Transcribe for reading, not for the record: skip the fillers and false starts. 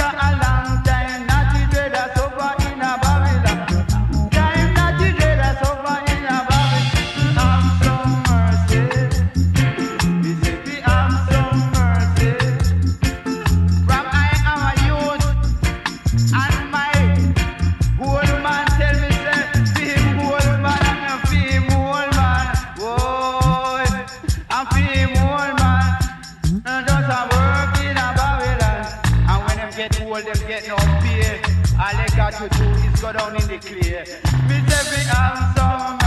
All they got to do is go down in the clear. Me say we have some